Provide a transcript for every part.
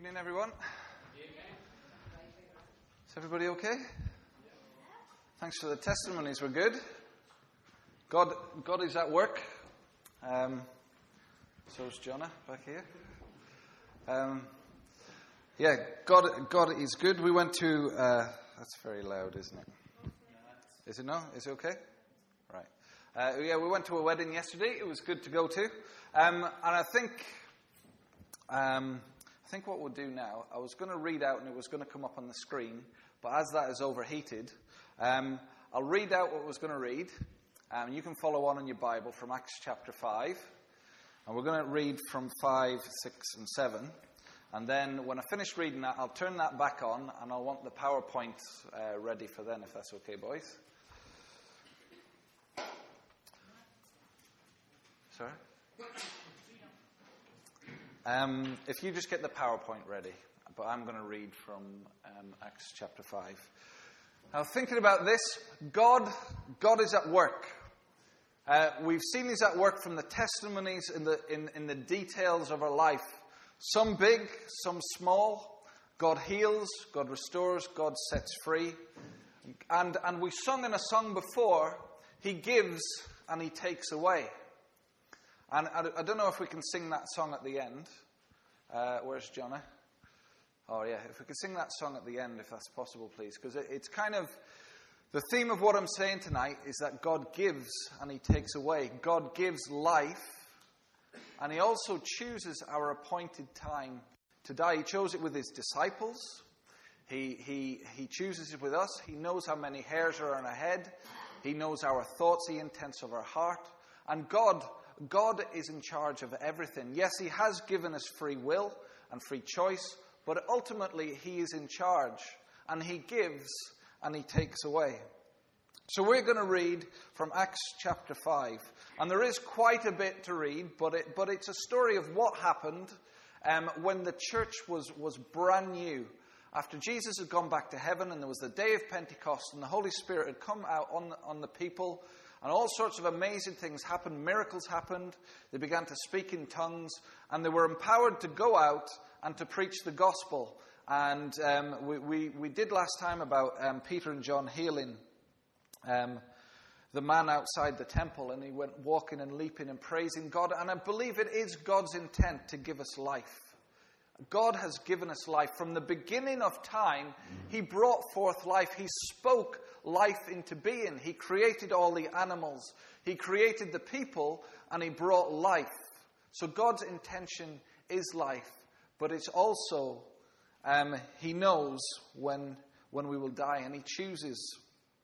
Evening, everyone. Is everybody okay? Thanks for the testimonies. We're good. God is at work. So is Jonah back here. God is good. We went to. That's very loud, isn't it? Is it no? Is it okay? Right. We went to a wedding yesterday. It was good to go to. And I think what we'll do now, I was going to read out and it was going to come up on the screen, but as that is overheated, I'll read out what I was going to read. You can follow on in your Bible from Acts chapter 5. And we're going to read from 5, 6, and 7. And then when I finish reading that, I'll turn that back on and I'll want the PowerPoint ready for then, if that's okay, boys. Sorry? If you just get the PowerPoint ready, but I'm going to read from Acts chapter 5. Now, thinking about this, God is at work. We've seen He's at work from the testimonies in the details of our life. Some big, some small. God heals, God restores, God sets free. And we sung in a song before, He gives and He takes away. And I don't know if we can sing that song at the end. Where's Jonah? Oh, yeah. If we could sing that song at the end, if that's possible, please. Because it's kind of... The theme of what I'm saying tonight is that God gives and He takes away. God gives life. And He also chooses our appointed time to die. He chose it with His disciples. He chooses it with us. He knows how many hairs are on our head. He knows our thoughts, the intents of our heart. And God is in charge of everything. Yes, He has given us free will and free choice, but ultimately He is in charge, and He gives and He takes away. So we're going to read from Acts chapter 5, and there is quite a bit to read, but it's a story of what happened when the church was brand new. After Jesus had gone back to heaven, and there was the day of Pentecost, and the Holy Spirit had come out on the people. And all sorts of amazing things happened. Miracles happened. They began to speak in tongues. And they were empowered to go out and to preach the gospel. And we did last time about Peter and John healing the man outside the temple. And he went walking and leaping and praising God. And I believe it is God's intent to give us life. God has given us life. From the beginning of time, He brought forth life. He spoke life into being. He created all the animals. He created the people, and He brought life. So God's intention is life. But it's also, He knows when we will die, and He chooses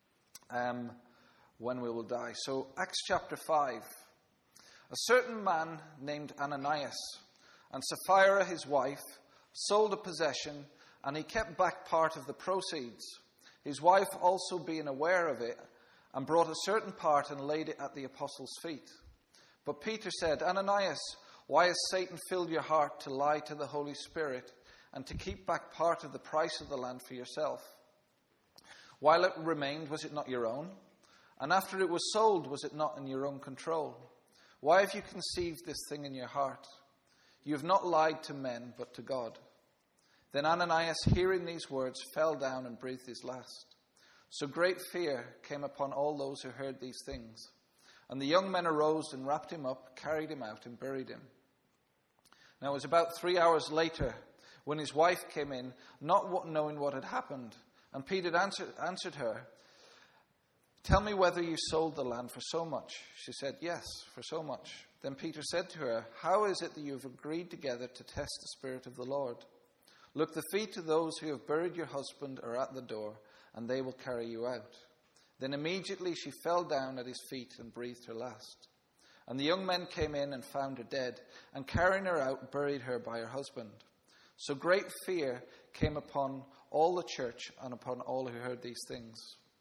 when we will die. So Acts chapter 5. A certain man named Ananias, and Sapphira, his wife, sold a possession, and he kept back part of the proceeds. His wife also being aware of it, and brought a certain part and laid it at the apostles' feet. But Peter said, Ananias, why has Satan filled your heart to lie to the Holy Spirit, and to keep back part of the price of the land for yourself? While it remained, was it not your own? And after it was sold, was it not in your own control? Why have you conceived this thing in your heart? You have not lied to men, but to God. Then Ananias, hearing these words, fell down and breathed his last. So great fear came upon all those who heard these things. And the young men arose and wrapped him up, carried him out, and buried him. Now it was about 3 hours later when his wife came in, not knowing what had happened. And Peter answered her, Tell me whether you sold the land for so much. She said, Yes, for so much. Then Peter said to her, How is it that you have agreed together to test the Spirit of the Lord? Look, the feet of those who have buried your husband are at the door, and they will carry you out. Then immediately she fell down at his feet and breathed her last. And the young men came in and found her dead, and carrying her out, buried her by her husband. So great fear came upon all the church and upon all who heard these things.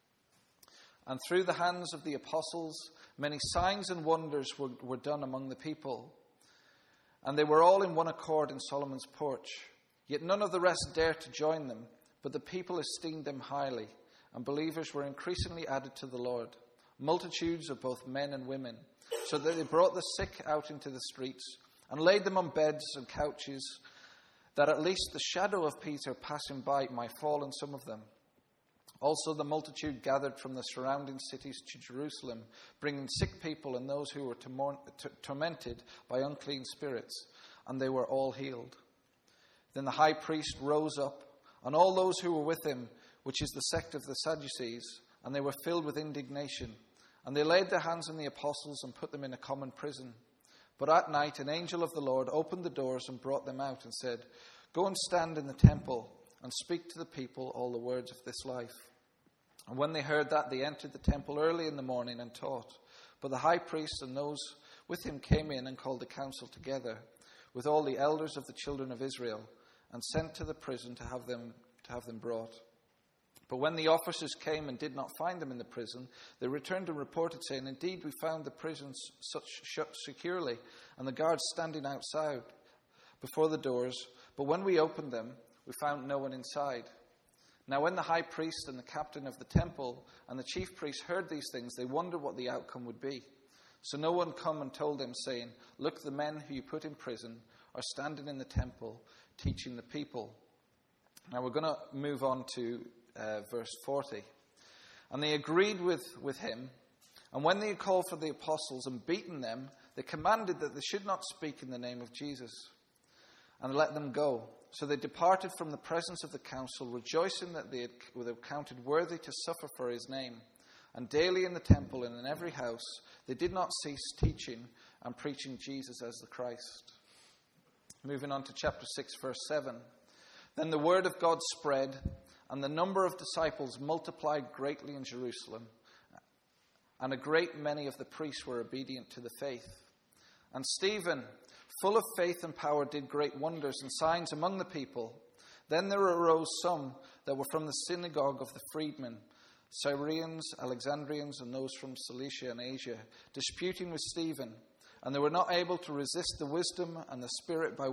And through the hands of the apostles, many signs and wonders were done among the people. And they were all in one accord in Solomon's porch. Yet none of the rest dared to join them, but the people esteemed them highly, and believers were increasingly added to the Lord, multitudes of both men and women, so that they brought the sick out into the streets, and laid them on beds and couches, that at least the shadow of Peter passing by might fall on some of them. Also the multitude gathered from the surrounding cities to Jerusalem, bringing sick people and those who were tormented by unclean spirits, and they were all healed. Then the high priest rose up, and all those who were with him, which is the sect of the Sadducees, and they were filled with indignation. And they laid their hands on the apostles and put them in a common prison. But at night an angel of the Lord opened the doors and brought them out and said, "Go and stand in the temple and speak to the people all the words of this life." And when they heard that, they entered the temple early in the morning and taught. But the high priest and those with him came in and called the council together with all the elders of the children of Israel, and sent to the prison to have them brought. But when the officers came and did not find them in the prison, they returned and reported, saying, "Indeed, we found the prisons shut securely, and the guards standing outside before the doors. But when we opened them, we found no one inside." Now when the high priest and the captain of the temple and the chief priests heard these things, they wondered what the outcome would be. So no one came and told them, saying, "Look, the men who you put in prison are standing in the temple, teaching the people." Now we're going to move on to verse 40. And they agreed with him, and when they had called for the apostles and beaten them, they commanded that they should not speak in the name of Jesus, and let them go. So they departed from the presence of the council, rejoicing that they were counted worthy to suffer for his name. And daily in the temple and in every house, they did not cease teaching and preaching Jesus as the Christ. Moving on to chapter 6, verse 7. Then the word of God spread, and the number of disciples multiplied greatly in Jerusalem, and a great many of the priests were obedient to the faith. And Stephen, full of faith and power, did great wonders and signs among the people. Then there arose some that were from the synagogue of the freedmen, Syrians, Alexandrians, and those from Cilicia and Asia, disputing with Stephen, and they were not able to resist the wisdom and the spirit by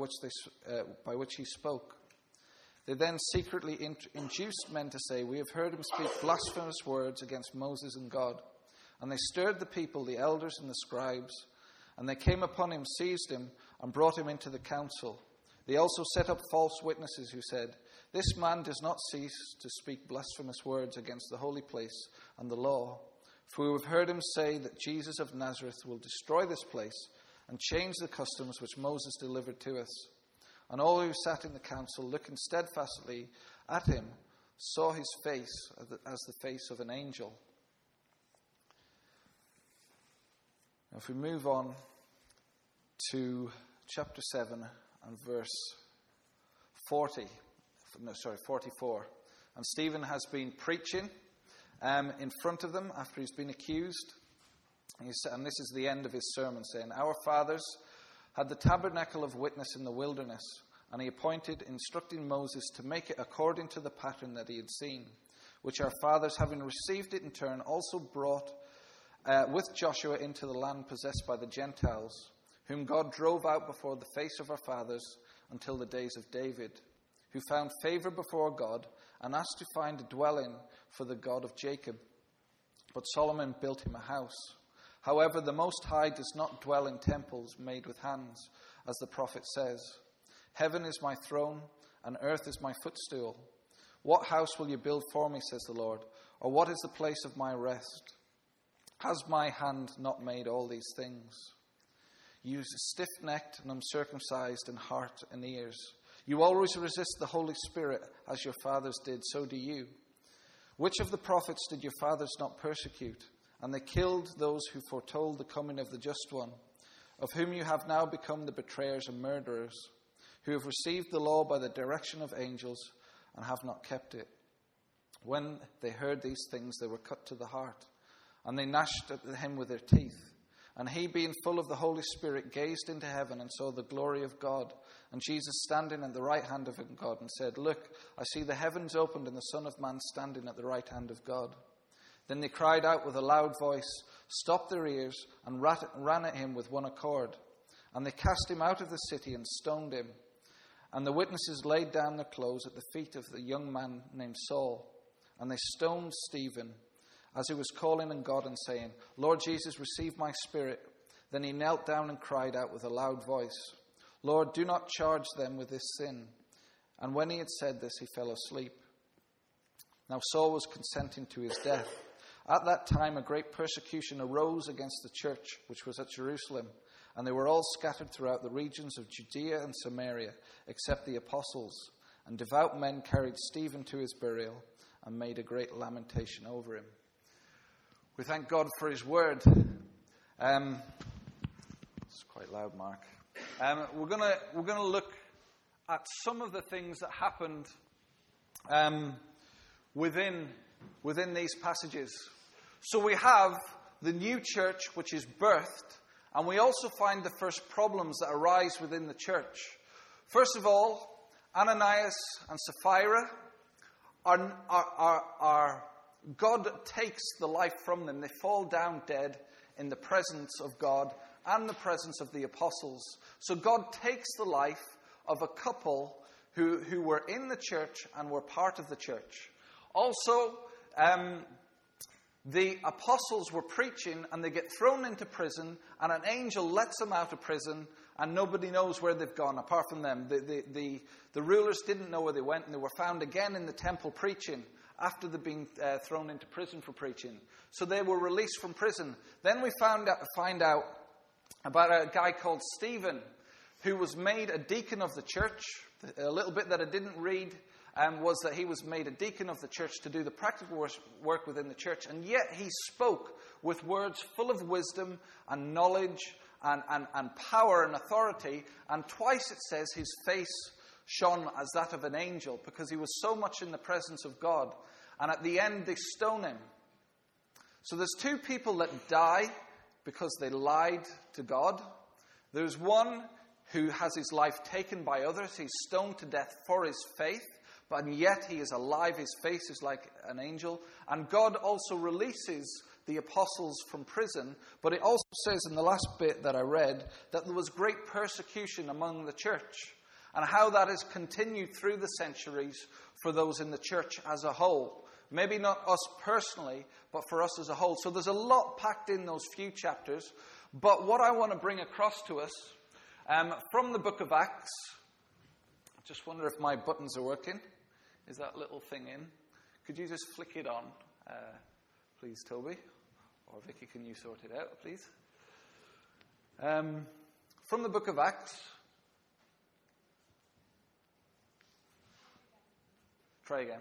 which he spoke. They then secretly induced men to say, "We have heard him speak blasphemous words against Moses and God." And they stirred the people, the elders and the scribes, and they came upon him, seized him, and brought him into the council. They also set up false witnesses who said, "This man does not cease to speak blasphemous words against the holy place and the law. For we have heard him say that Jesus of Nazareth will destroy this place and change the customs which Moses delivered to us." And all who sat in the council, looking steadfastly at him, saw his face as the face of an angel. Now if we move on to chapter 7 and verse 44. And Stephen has been preaching in front of them after he's been accused. And this is the end of his sermon, saying, "Our fathers had the tabernacle of witness in the wilderness, and he appointed, instructing Moses to make it according to the pattern that he had seen, which our fathers, having received it in turn, also brought with Joshua into the land possessed by the Gentiles, whom God drove out before the face of our fathers until the days of David, who found favor before God and asked to find a dwelling for the God of Jacob. But Solomon built him a house. However, the Most High does not dwell in temples made with hands, as the prophet says, 'Heaven is my throne, and earth is my footstool. What house will you build for me, says the Lord, or what is the place of my rest? Has my hand not made all these things? You stiff-necked and uncircumcised in heart and ears. You always resist the Holy Spirit, as your fathers did, so do you. Which of the prophets did your fathers not persecute? And they killed those who foretold the coming of the Just One, of whom you have now become the betrayers and murderers, who have received the law by the direction of angels and have not kept it.' When they heard these things, they were cut to the heart, and they gnashed at him with their teeth. And he, being full of the Holy Spirit, gazed into heaven and saw the glory of God, and Jesus standing at the right hand of God, and said, 'Look, I see the heavens opened and the Son of Man standing at the right hand of God.' Then they cried out with a loud voice, stopped their ears, and ran at him with one accord. And they cast him out of the city and stoned him. And the witnesses laid down their clothes at the feet of the young man named Saul. And they stoned Stephen, as he was calling on God and saying, 'Lord Jesus, receive my spirit.' Then he knelt down and cried out with a loud voice, 'Lord, do not charge them with this sin.' And when he had said this, he fell asleep. Now Saul was consenting to his death. At that time, a great persecution arose against the church, which was at Jerusalem, and they were all scattered throughout the regions of Judea and Samaria, except the apostles. And devout men carried Stephen to his burial and made a great lamentation over him. We thank God for his word. It's quite loud, Mark. We're gonna look at some of the things that happened within these passages. So we have the new church which is birthed, and we also find the first problems that arise within the church. First of all, Ananias and Sapphira are God takes the life from them. They fall down dead in the presence of God and the presence of the apostles. So God takes the life of a couple who were in the church and were part of the church. Also, the apostles were preaching and they get thrown into prison, and an angel lets them out of prison, and nobody knows where they've gone apart from them. The rulers didn't know where they went, and they were found again in the temple preaching after they'd been thrown into prison for preaching. So they were released from prison. Then we find out about a guy called Stephen, who was made a deacon of the church. A little bit that I didn't read was that he was made a deacon of the church to do the practical work within the church. And yet he spoke with words full of wisdom and knowledge and power and authority. And twice it says his face shone as that of an angel, because he was so much in the presence of God. And at the end, they stone him. So there's two people that die because they lied to God. There's one who has his life taken by others. He's stoned to death for his faith, but yet he is alive. His face is like an angel. And God also releases the apostles from prison. But it also says in the last bit that I read that there was great persecution among the church, and how that has continued through the centuries for those in the church as a whole. Maybe not us personally, but for us as a whole. So there's a lot packed in those few chapters. But what I want to bring across to us from the book of Acts, I just wonder if my buttons are working. Is that little thing in? Could you just flick it on, please, Toby? Or Vicky, can you sort it out, please? From the book of Acts. Try again.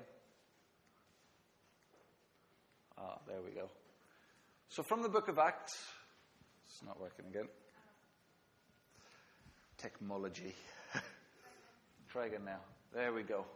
There we go. So from the book of Acts, it's not working again. Technology. Try again now. There we go.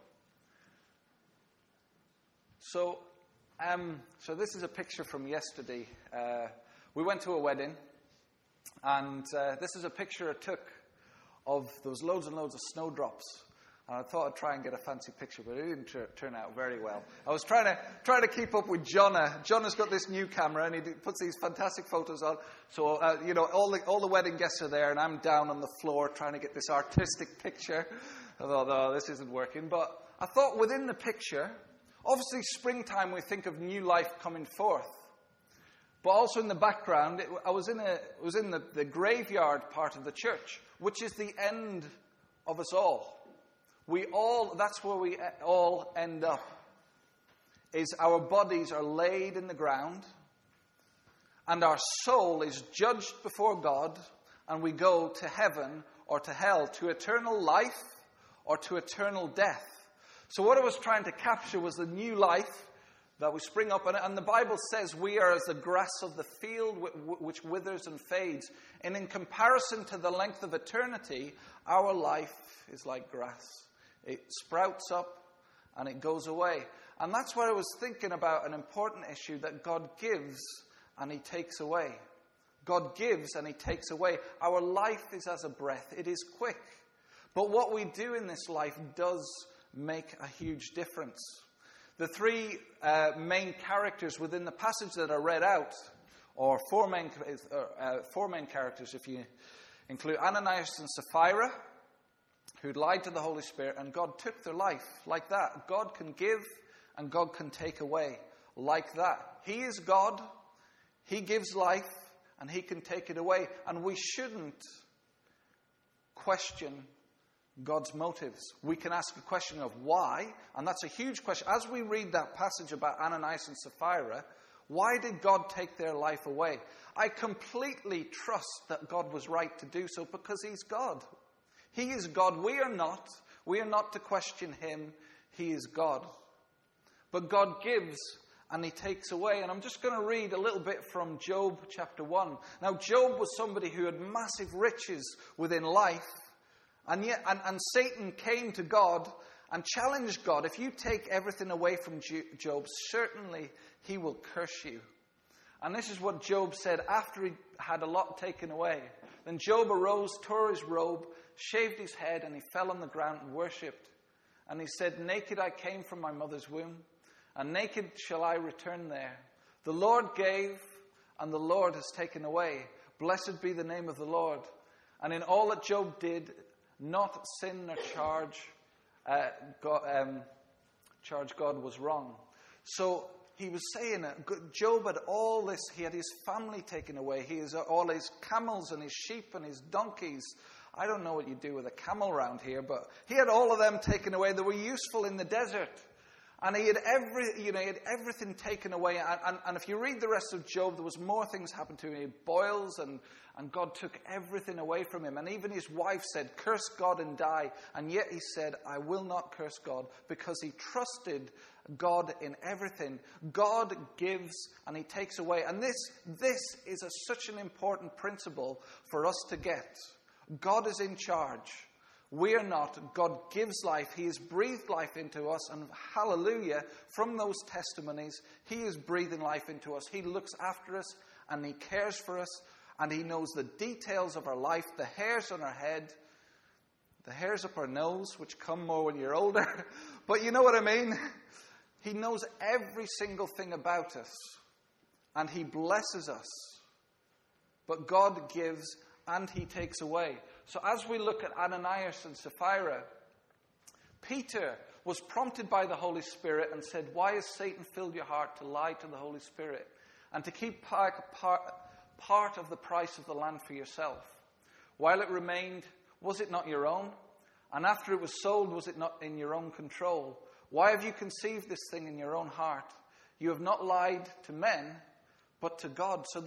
So this is a picture from yesterday. We went to a wedding, and this is a picture I took of those loads and loads of snowdrops. And I thought I'd try and get a fancy picture, but it didn't turn out very well. I was trying to keep up with Jonna. Jonna's got this new camera, and he puts these fantastic photos on. So, all the wedding guests are there, and I'm down on the floor trying to get this artistic picture. I thought, oh, this isn't working. But I thought within the picture, obviously springtime, we think of new life coming forth. But also in the background, I was in the graveyard part of the church, which is the end of us all. That's where we all end up, is our bodies are laid in the ground, and our soul is judged before God, and we go to heaven or to hell, to eternal life or to eternal death. So what I was trying to capture was the new life that we spring up, and the Bible says we are as the grass of the field which withers and fades. And in comparison to the length of eternity, our life is like grass. It sprouts up and it goes away. And that's where I was thinking about an important issue, that God gives and he takes away. God gives and he takes away. Our life is as a breath. It is quick. But what we do in this life does make a huge difference. The three main characters within the passage that I read out, or four main characters if you include Ananias and Sapphira, who'd lied to the Holy Spirit, and God took their life like that. God can give and God can take away like that. He is God. He gives life and he can take it away. And we shouldn't question God's motives. We can ask a question of why, and that's a huge question. As we read that passage about Ananias and Sapphira, why did God take their life away? I completely trust that God was right to do so because he's God. He is God. We are not. We are not to question him. He is God. But God gives and he takes away. And I'm just going to read a little bit from Job chapter 1. Now, Job was somebody who had massive riches within life. And yet, and Satan came to God and challenged God. If you take everything away from Job, certainly he will curse you. And this is what Job said after he had a lot taken away. Then Job arose, tore his robe, shaved his head, and he fell on the ground and worshipped. And he said, naked I came from my mother's womb, and naked shall I return there. The Lord gave, and the Lord has taken away. Blessed be the name of the Lord. And in all that Job did, not sin nor charge God was wrong. So he was saying, Job had all this. He had his family taken away. He has all his camels and his sheep and his donkeys. I don't know what you do with a camel around here, but he had all of them taken away. They were useful in the desert. And he had everything taken away. And if you read the rest of Job, there was more things happened to him. He had boils, and God took everything away from him. And even his wife said, curse God and die. And yet he said, I will not curse God, because he trusted God in everything. God gives and he takes away. And this is such an important principle for us to get. God is in charge. We are not. God gives life. He has breathed life into us. And hallelujah, from those testimonies, he is breathing life into us. He looks after us and he cares for us. And he knows the details of our life, the hairs on our head, the hairs up our nose, which come more when you're older. But you know what I mean? He knows every single thing about us. And he blesses us. But God gives and he takes away. So as we look at Ananias and Sapphira, Peter was prompted by the Holy Spirit and said, why has Satan filled your heart to lie to the Holy Spirit and to keep part of the price of the land for yourself? While it remained, was it not your own? And after it was sold, was it not in your own control? Why have you conceived this thing in your own heart? You have not lied to men, but to God. So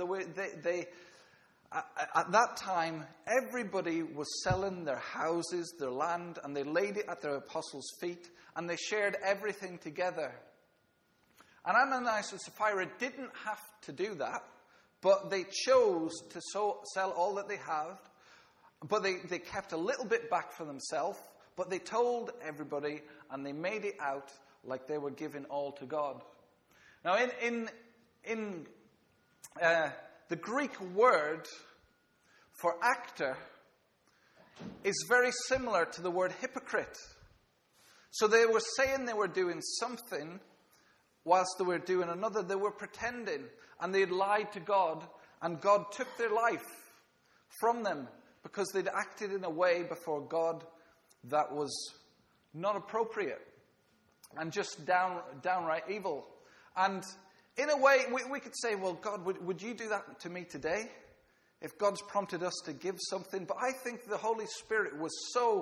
at that time, everybody was selling their houses, their land, and they laid it at their apostles' feet, and they shared everything together. And Ananias and Sapphira didn't have to do that, but they chose to sell all that they had, but they kept a little bit back for themselves, but they told everybody, and they made it out like they were giving all to God. Now, in the Greek word for actor is very similar to the word hypocrite. So they were saying they were doing something whilst they were doing another. They were pretending, and they had lied to God, and God took their life from them because they'd acted in a way before God that was not appropriate and just downright evil. And in a way, we could say, well, God, would you do that to me today? If God's prompted us to give something. But I think the Holy Spirit was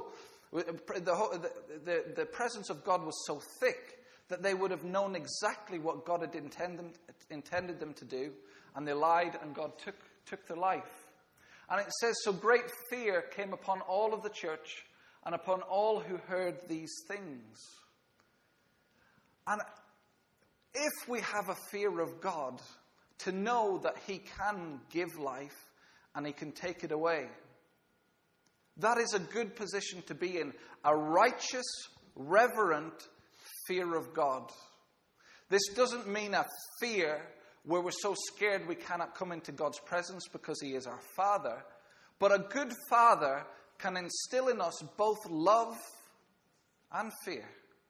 the presence of God was so thick that they would have known exactly what God had intended them to do. And they lied, and God took their life. And it says, so great fear came upon all of the church and upon all who heard these things. And if we have a fear of God, to know that he can give life and he can take it away, that is a good position to be in. A righteous, reverent fear of God. This doesn't mean a fear where we're so scared we cannot come into God's presence because he is our Father. But a good Father can instill in us both love and fear.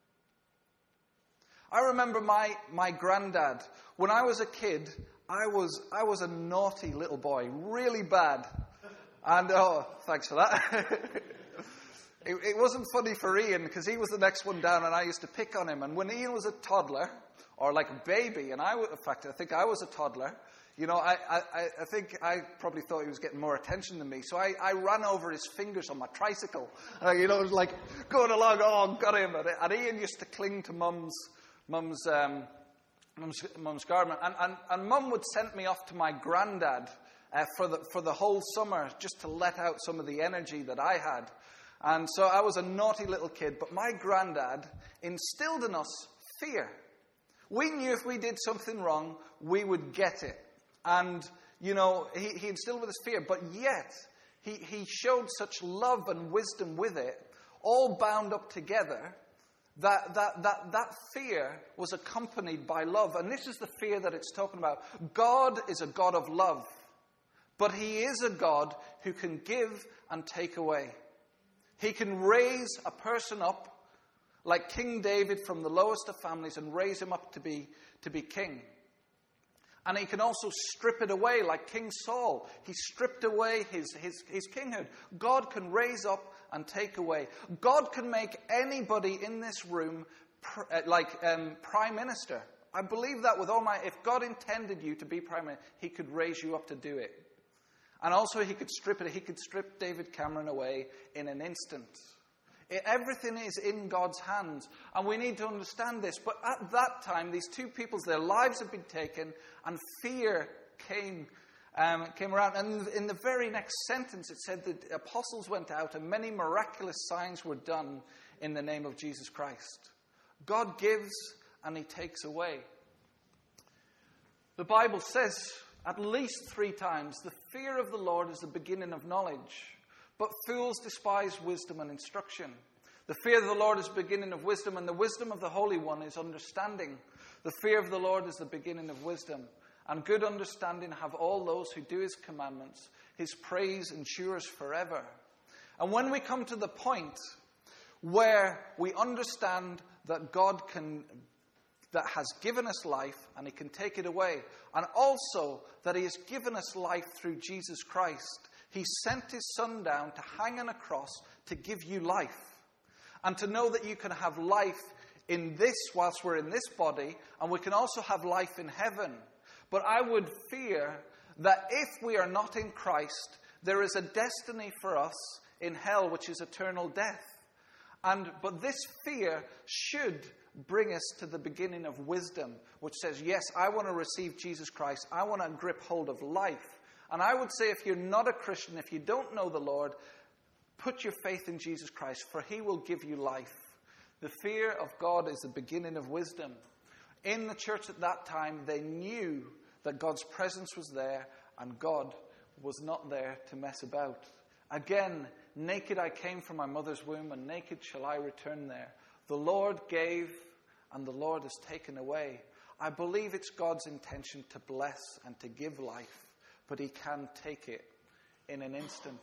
I remember my granddad. When I was a kid, I was a naughty little boy, really bad. And, oh, thanks for that. It wasn't funny for Ian because he was the next one down and I used to pick on him. And when Ian was a toddler, or like a baby, and I think I was a toddler, I think I probably thought he was getting more attention than me. So I ran over his fingers on my tricycle. It was like going along, oh, got him. And Ian used to cling to Mum's garment. And Mum would send me off to my granddad for the whole summer just to let out some of the energy that I had. And so I was a naughty little kid. But my granddad instilled in us fear. We knew if we did something wrong, we would get it. And, he instilled with us fear, but yet he showed such love and wisdom with it, all bound up together, that fear was accompanied by love. And this is the fear that it's talking about. God is a God of love, but he is a God who can give and take away. He can raise a person up like King David from the lowest of families and raise him up to be king. And he can also strip it away like King Saul. He stripped away his kinghood. God can raise up and take away. God can make anybody in this room prime minister. I believe that with all my... If God intended you to be prime minister, he could raise you up to do it. And also he could strip it. He could strip David Cameron away in an instant. Everything is in God's hands, and we need to understand this. But at that time, these two peoples, their lives had been taken, and fear came around. And in the very next sentence, it said that the apostles went out, and many miraculous signs were done in the name of Jesus Christ. God gives, and he takes away. The Bible says at least 3 times, the fear of the Lord is the beginning of knowledge. But fools despise wisdom and instruction. The fear of the Lord is the beginning of wisdom, and the wisdom of the Holy One is understanding. The fear of the Lord is the beginning of wisdom, and good understanding have all those who do his commandments. His praise endures forever. And when we come to the point where we understand that God that has given us life, and he can take it away, and also that he has given us life through Jesus Christ, he sent his son down to hang on a cross to give you life. And to know that you can have life in this whilst we're in this body, and we can also have life in heaven. But I would fear that if we are not in Christ, there is a destiny for us in hell, which is eternal death. But this fear should bring us to the beginning of wisdom, which says, yes, I want to receive Jesus Christ. I want to grip hold of life. And I would say if you're not a Christian, if you don't know the Lord, put your faith in Jesus Christ, for he will give you life. The fear of God is the beginning of wisdom. In the church at that time, they knew that God's presence was there, and God was not there to mess about. Again, naked I came from my mother's womb, and naked shall I return there. The Lord gave, and the Lord has taken away. I believe it's God's intention to bless and to give life, but he can take it in an instant.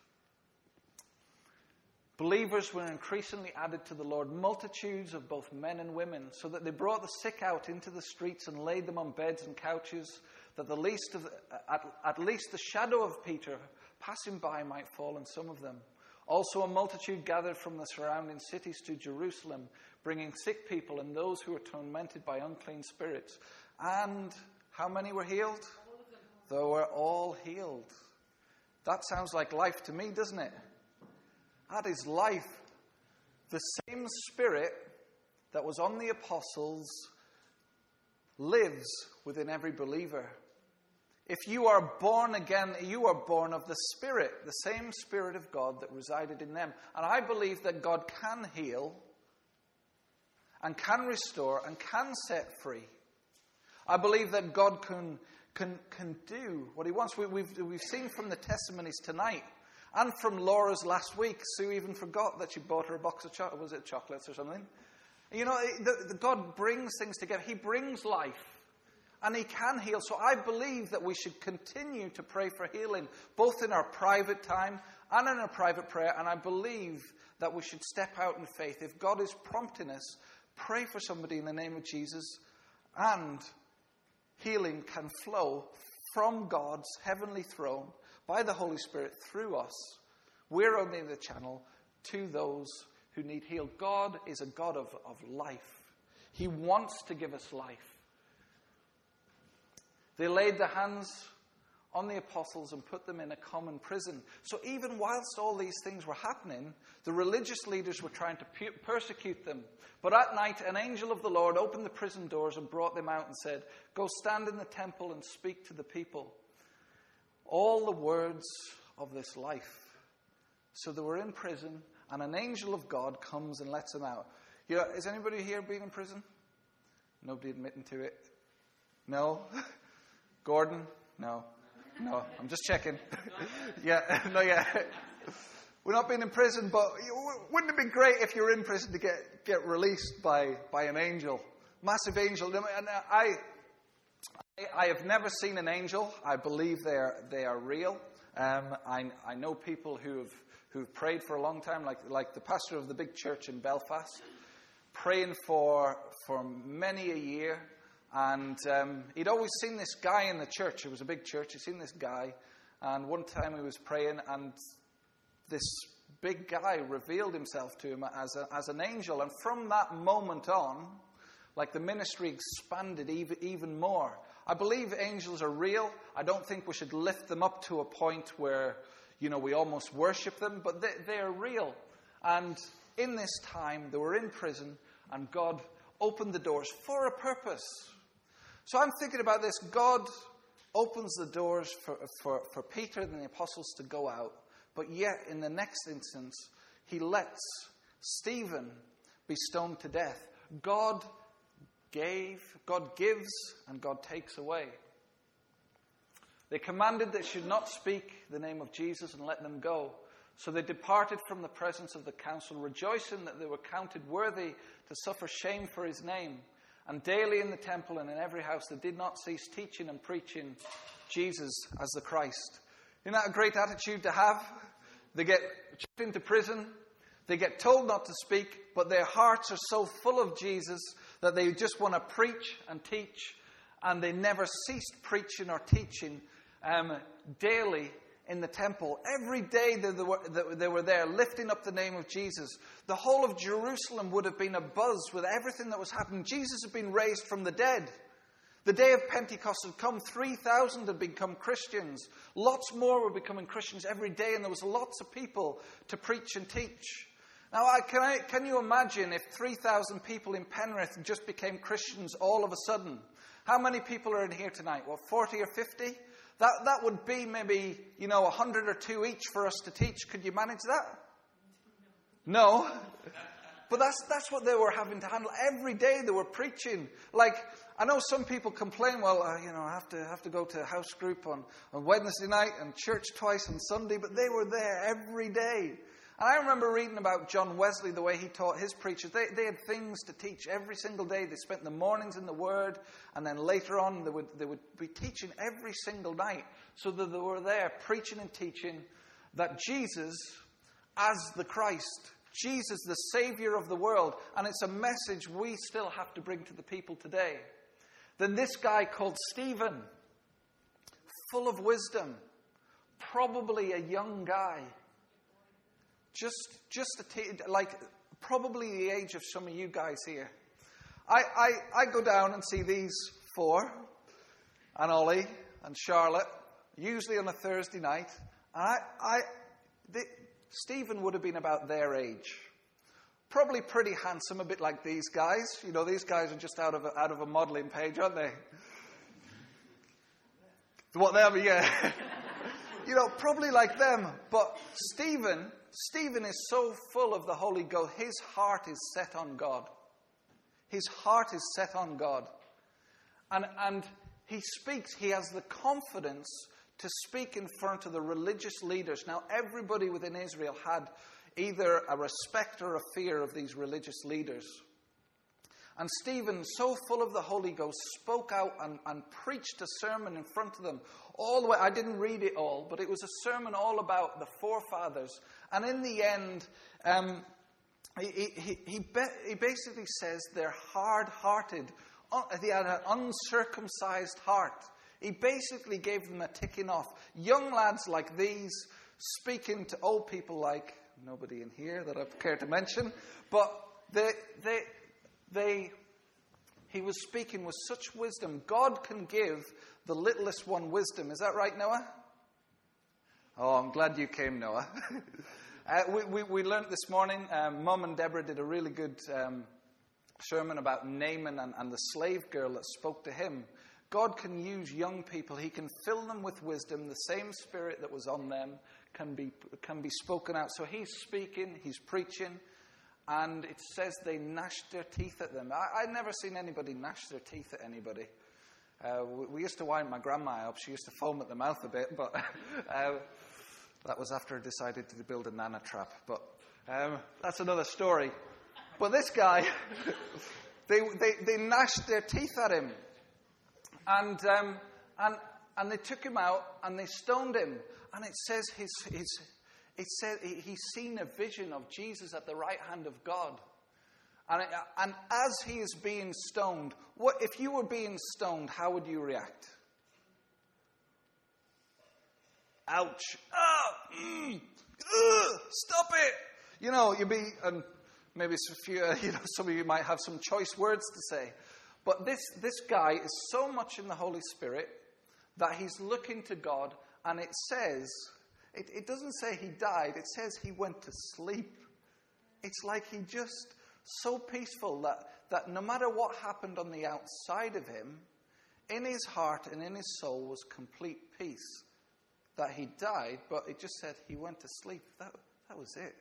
Believers were increasingly added to the Lord, multitudes of both men and women, so that they brought the sick out into the streets and laid them on beds and couches, that at least the shadow of Peter passing by might fall on some of them. Also a multitude gathered from the surrounding cities to Jerusalem, bringing sick people and those who were tormented by unclean spirits. And how many were healed? They were all healed. That sounds like life to me, doesn't it? That is life. The same Spirit that was on the apostles lives within every believer. If you are born again, you are born of the Spirit, the same Spirit of God that resided in them. And I believe that God can heal and can restore and can set free. I believe that God can do what he wants. We've seen from the testimonies tonight and from Laura's last week. Sue even forgot that she bought her a box of chocolate. Was it chocolates or something? God brings things together. He brings life. And he can heal. So I believe that we should continue to pray for healing, both in our private time and in our private prayer. And I believe that we should step out in faith. If God is prompting us, pray for somebody in the name of Jesus, and healing can flow from God's heavenly throne by the Holy Spirit through us. We're only the channel to those who need healed. God is a God of life. He wants to give us life. They laid their hands on the apostles and put them in a common prison. So even whilst all these things were happening, the religious leaders were trying to persecute them. But at night, an angel of the Lord opened the prison doors and brought them out and said, "Go stand in the temple and speak to the people all the words of this life." So they were in prison, and an angel of God comes and lets them out. You know, is anybody here been in prison? Nobody admitting to it? No? Gordon? No. No, I'm just checking. Yeah. We're not being in prison, but wouldn't it be great if you were in prison to get released by an angel? Massive angel. And I have never seen an angel. I believe they are real. I know people who've prayed for a long time, like the pastor of the big church in Belfast, praying for many a year. And he'd always seen this guy in the church. It was a big church. He'd seen this guy. And one time he was praying, and this big guy revealed himself to him as an angel. And from that moment on, like, the ministry expanded even more. I believe angels are real. I don't think we should lift them up to a point where, you know, we almost worship them. But they are real. And in this time, they were in prison, and God opened the doors for a purpose. So I'm thinking about this. God opens the doors for Peter and the apostles to go out. But yet, in the next instance, he lets Stephen be stoned to death. God gives, and God takes away. They commanded they should not speak the name of Jesus and let them go. So they departed from the presence of the council, rejoicing that they were counted worthy to suffer shame for his name. And daily in the temple and in every house they did not cease teaching and preaching Jesus as the Christ. Isn't that a great attitude to have? They get chucked into prison. They get told not to speak, but their hearts are so full of Jesus that they just want to preach and teach. And they never ceased preaching or teaching daily in the temple. Every day they were there lifting up the name of Jesus. The whole of Jerusalem would have been abuzz with everything that was happening. Jesus had been raised from the dead. The day of Pentecost had come. 3,000 had become Christians. Lots more were becoming Christians every day, and there was lots of people to preach and teach. Now, can you imagine if 3,000 people in Penrith just became Christians all of a sudden? How many people are in here tonight? 40 or 50? That would be maybe, 100 or 2 each for us to teach. Could you manage that? No. But that's what they were having to handle. Every day they were preaching. Like, I know some people complain, I have to go to house group on Wednesday night and church twice on Sunday, but they were there every day. And I remember reading about John Wesley, the way he taught his preachers. They had things to teach every single day. They spent the mornings in the Word, and then later on they would be teaching every single night. So that they were there preaching and teaching that Jesus as the Christ, Jesus the Savior of the world, and it's a message we still have to bring to the people today. Then this guy called Stephen, full of wisdom, probably a young guy, probably the age of some of you guys here. I go down and see these four, and Ollie and Charlotte, usually on a Thursday night. Stephen would have been about their age. Probably pretty handsome, a bit like these guys. These guys are just out of a modelling page, aren't they? Whatever, yeah. Probably like them. But Stephen is so full of the Holy Ghost. His heart is set on God. His heart is set on God. And he speaks. He has the confidence to speak in front of the religious leaders. Now, everybody within Israel had either a respect or a fear of these religious leaders. And Stephen, so full of the Holy Ghost, spoke out and preached a sermon in front of them. All the way, I didn't read it all, but it was a sermon all about the forefathers. And in the end, he basically says they're hard-hearted. They had an uncircumcised heart. He basically gave them a ticking off. Young lads like these, speaking to old people like nobody in here that I care to mention, but they He was speaking with such wisdom. God can give the littlest one wisdom. Is that right, Noah? Oh, I'm glad you came, Noah. We learned this morning, Mum and Deborah did a really good sermon about Naaman and the slave girl that spoke to him. God can use young people. He can fill them with wisdom. The same spirit that was on them can be spoken out. So he's speaking, he's preaching, and it says they gnashed their teeth at them. I'd never seen anybody gnash their teeth at anybody. We used to wind my grandma up. She used to foam at the mouth a bit, but that was after I decided to build a nana trap. But that's another story. But this guy, they gnashed their teeth at him. And they took him out and they stoned him. And it says he's seen a vision of Jesus at the right hand of God. And as he is being stoned, if you were being stoned, how would you react? Ouch! Stop it! You'd be, and maybe some of you might have some choice words to say. But this guy is so much in the Holy Spirit that he's looking to God, and it says, it doesn't say he died, it says he went to sleep. It's like he just, so peaceful that no matter what happened on the outside of him, in his heart and in his soul was complete peace. That he died, but it just said he went to sleep. That was it.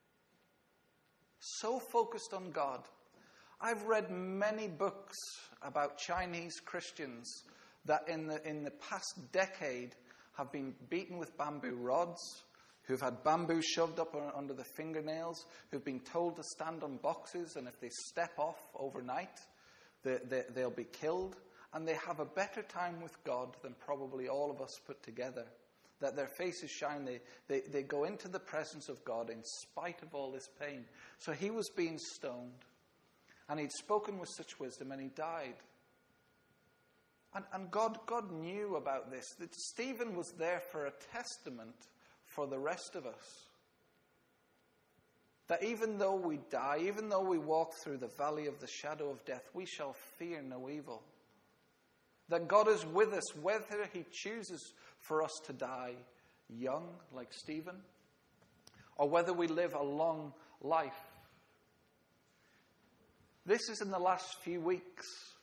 So focused on God. I've read many books about Chinese Christians that in the past decade have been beaten with bamboo rods, who've had bamboo shoved up under the fingernails, who've been told to stand on boxes, and if they step off overnight, they'll be killed. And they have a better time with God than probably all of us put together. That their faces shine, they go into the presence of God in spite of all this pain. So he was being stoned. And he'd spoken with such wisdom, and he died. And God knew about this. That Stephen was there for a testament for the rest of us. That even though we die, even though we walk through the valley of the shadow of death, we shall fear no evil. That God is with us, whether he chooses for us to die young, like Stephen, or whether we live a long life. This is in the last few weeks.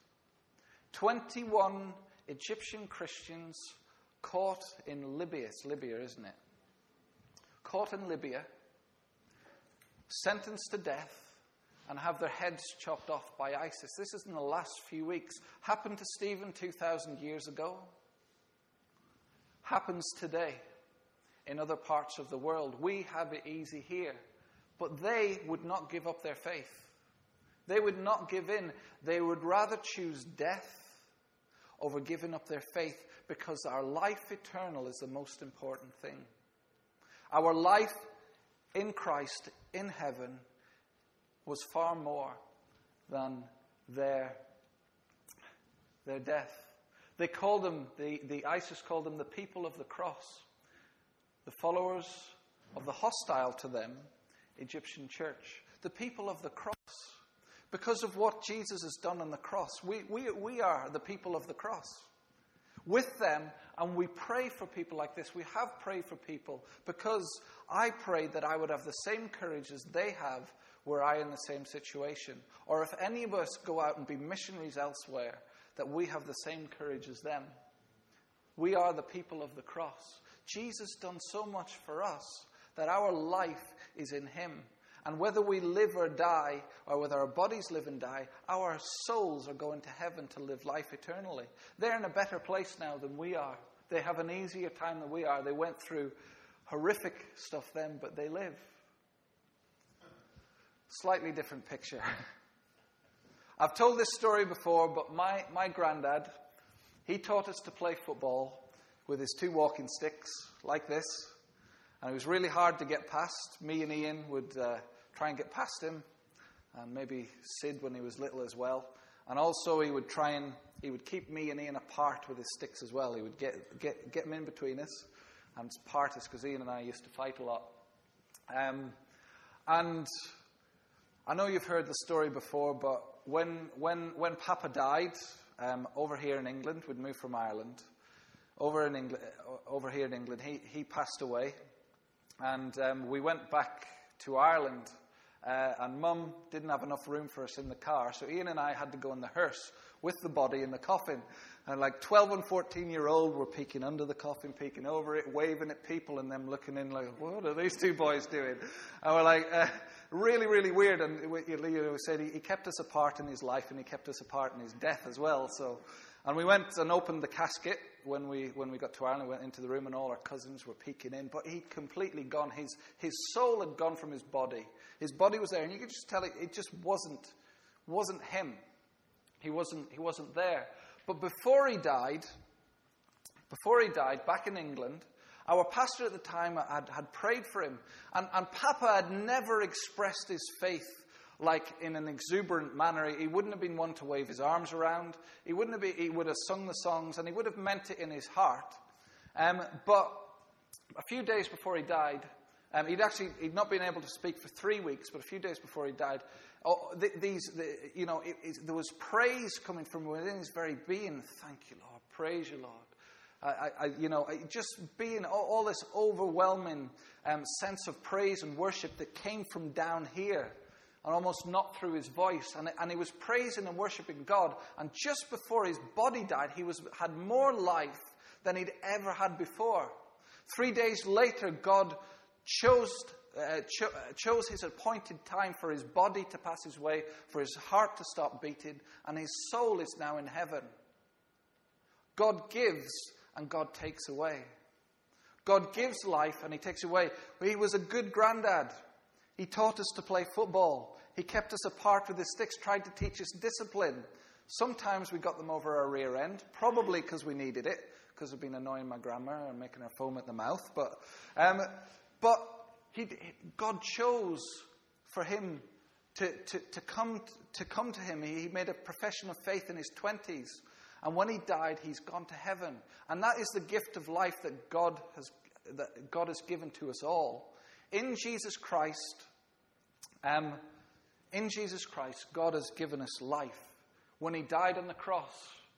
21 Egyptian Christians caught in Libya. It's Libya, isn't it? Caught in Libya, sentenced to death, and have their heads chopped off by ISIS. This is in the last few weeks. Happened to Stephen 2,000 years ago. Happens today in other parts of the world. We have it easy here. But they would not give up their faith. They would not give in. They would rather choose death over giving up their faith, because our life eternal is the most important thing. Our life in Christ, in heaven, was far more than their death. They called them, the ISIS called them the people of the cross. The followers of the hostile to them Egyptian church. The people of the cross. Because of what Jesus has done on the cross. We are the people of the cross. With them, and we pray for people like this. We have prayed for people because I prayed that I would have the same courage as they have were I in the same situation. Or if any of us go out and be missionaries elsewhere, that we have the same courage as them. We are the people of the cross. Jesus done so much for us that our life is in him. And whether we live or die, or whether our bodies live and die, our souls are going to heaven to live life eternally. They're in a better place now than we are. They have an easier time than we are. They went through horrific stuff then, but they live. Slightly different picture. I've told this story before, but my granddad, he taught us to play football with his 2 walking sticks, like this. And it was really hard to get past. Me and Ian would try and get past him. And maybe Sid when he was little as well. And also he would keep me and Ian apart with his sticks as well. He would get them in between us and part us, because Ian and I used to fight a lot. And I know you've heard the story before, but when Papa died, over here in England, we'd moved from Ireland. Over here in England, he passed away, and we went back to Ireland. And Mum didn't have enough room for us in the car, so Ian and I had to go in the hearse with the body in the coffin. And like 12 and 14-year-old were peeking under the coffin, peeking over it, waving at people, and them looking in like, what are these two boys doing? And we're like, really, really weird. And we said he kept us apart in his life, and he kept us apart in his death as well. And we went and opened the casket when we got to Ireland. We went into the room, and all our cousins were peeking in. But he'd completely gone. His soul had gone from his body. His body was there, and you could just tell it just wasn't him. He wasn't there. But before he died, back in England, our pastor at the time had prayed for him. And Papa had never expressed his faith like in an exuberant manner. He wouldn't have been one to wave his arms around. He would have sung the songs, and he would have meant it in his heart. But a few days before he died, he'd not been able to speak for 3 weeks, but a few days before he died, there was praise coming from within his very being. Thank you, Lord. Praise you, Lord. Just being all this overwhelming sense of praise and worship that came from down here, and almost not through his voice. And he was praising and worshiping God. And just before his body died, he had more life than he'd ever had before. 3 days later, God chose his appointed time for his body to pass his way, for his heart to stop beating, and his soul is now in heaven. God gives and God takes away. God gives life and he takes away. He was a good granddad. He taught us to play football. He kept us apart with his sticks, tried to teach us discipline. Sometimes we got them over our rear end, probably because we needed it, because we've been annoying my grandma and making her foam at the mouth. But God chose for him to come to him. He made a profession of faith in his 20s. And when he died, he's gone to heaven. And that is the gift of life that God has given to us all. In Jesus Christ, God has given us life. When he died on the cross,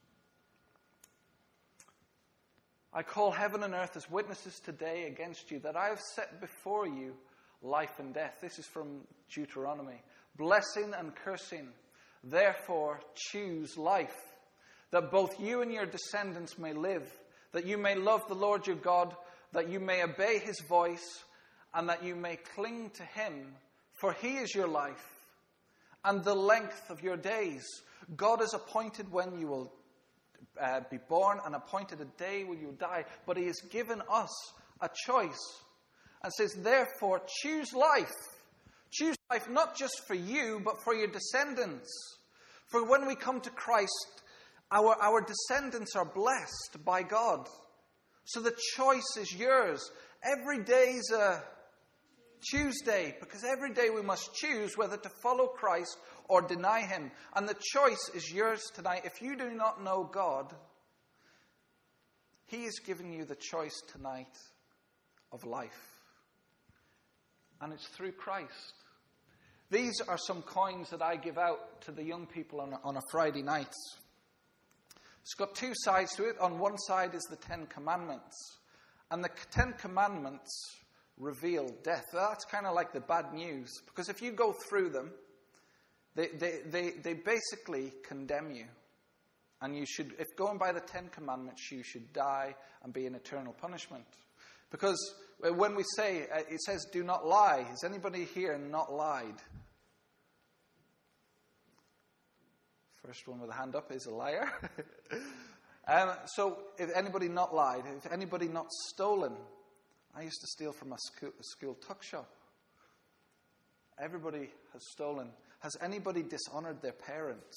I call heaven and earth as witnesses today against you that I have set before you life and death. This is from Deuteronomy. Blessing and cursing. Therefore, choose life, that both you and your descendants may live, that you may love the Lord your God, that you may obey his voice, and that you may cling to him, for he is your life and the length of your days. God has appointed when you will be born and appointed a day when you will die, but he has given us a choice and says, therefore, choose life. Choose life not just for you, but for your descendants. For when we come to Christ, our descendants are blessed by God. So the choice is yours. Every day is a Tuesday, because every day we must choose whether to follow Christ or deny him. And the choice is yours tonight. If you do not know God, he is giving you the choice tonight of life. And it's through Christ. These are some coins that I give out to the young people on a Friday night. It's got two sides to it. On one side is the 10 Commandments. And the 10 Commandments reveal death. That's kind of like the bad news. Because if you go through them, they basically condemn you. And you should, if going by the 10 Commandments, you should die and be in eternal punishment. Because when we say, it says, do not lie. Has anybody here not lied? First one with a hand up is a liar. So, if anybody not lied, if anybody not stolen, I used to steal from a school tuck shop. Everybody has stolen. Has anybody dishonored their parents?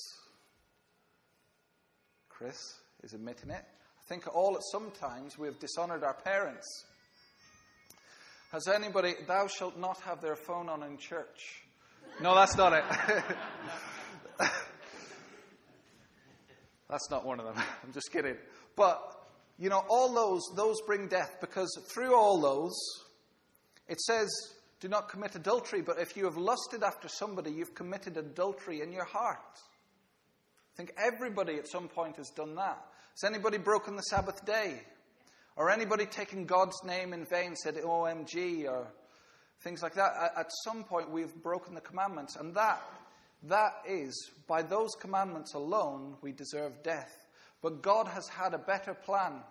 Chris is admitting it. I think all at some times we have dishonored our parents. Has anybody, thou shalt not have their phone on in church? No, that's not it. That's not one of them. I'm just kidding. But, all those bring death, because through all those, it says, do not commit adultery. But if you have lusted after somebody, you've committed adultery in your heart. I think everybody at some point has done that. Has anybody broken the Sabbath day? Or anybody taken God's name in vain, said OMG, or things like that? At some point we've broken the commandments. And that is, by those commandments alone, we deserve death. But God has had a better plan.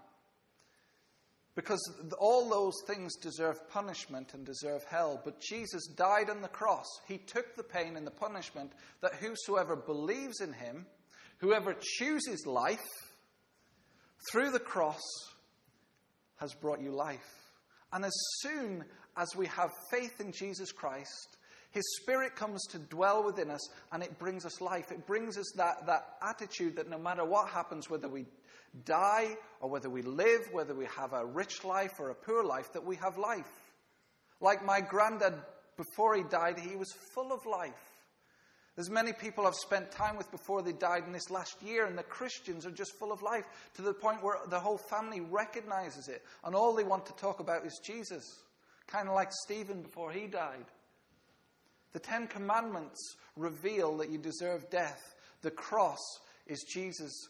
Because all those things deserve punishment and deserve hell. But Jesus died on the cross. He took the pain and the punishment that whosoever believes in him, whoever chooses life, through the cross, has brought you life. And as soon as we have faith in Jesus Christ, His Spirit comes to dwell within us and it brings us life. It brings us that attitude that no matter what happens, whether we die or whether we live, whether we have a rich life or a poor life, that we have life. Like my granddad, before he died, he was full of life. There's many people I've spent time with before they died in this last year, and the Christians are just full of life to the point where the whole family recognizes it, and all they want to talk about is Jesus. Kind of like Stephen before he died. The 10 Commandments reveal that you deserve death. The cross is Jesus'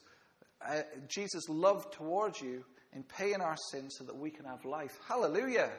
love towards you in paying our sins so that we can have life. Hallelujah!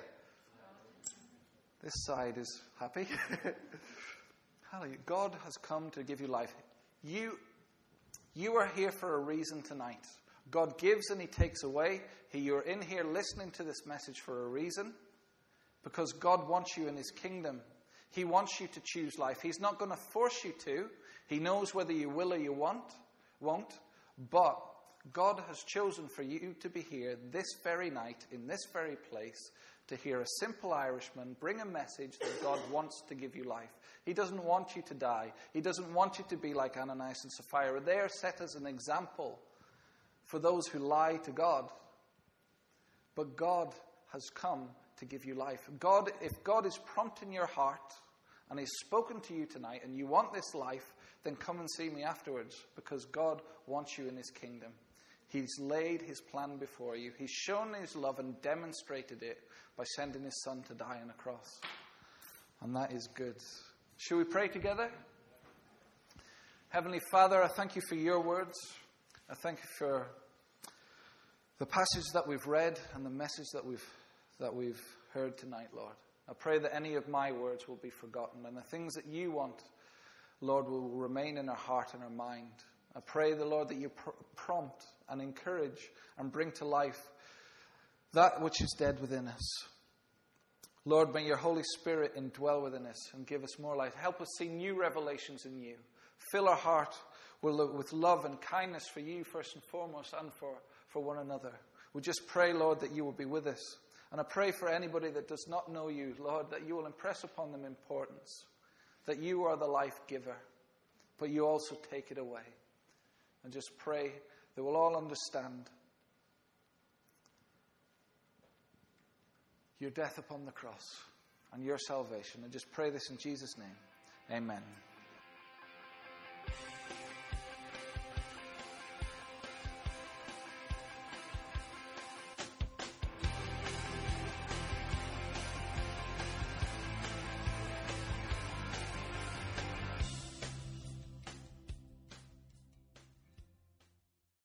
This side is happy. Hallelujah. God has come to give you life. You are here for a reason tonight. God gives and He takes away. You're in here listening to this message for a reason. Because God wants you in His kingdom. He wants you to choose life. He's not going to force you to. He knows whether you will or you won't. But God has chosen for you to be here this very night, in this very place, to hear a simple Irishman bring a message that God wants to give you life. He doesn't want you to die. He doesn't want you to be like Ananias and Sapphira. They are set as an example for those who lie to God. But God has come to give you life. If God is prompting your heart and He's spoken to you tonight and you want this life, then come and see me afterwards, because God wants you in His kingdom. He's laid His plan before you. He's shown His love and demonstrated it by sending His Son to die on a cross. And that is good. Shall we pray together? Heavenly Father, I thank You for Your words. I thank You for the passage that we've read and the message that we've heard tonight, Lord. I pray that any of my words will be forgotten, and the things that You want, Lord, will remain in our heart and our mind. I pray, the Lord, that You prompt and encourage and bring to life that which is dead within us. Lord, may Your Holy Spirit indwell within us and give us more light. Help us see new revelations in You. Fill our heart with love and kindness for You first and foremost, and for one another. We just pray, Lord, that You will be with us. And I pray for anybody that does not know You, Lord, that You will impress upon them importance, that You are the life giver, but You also take it away. And just pray that we'll all understand Your death upon the cross and Your salvation. And just pray this in Jesus' name. Amen.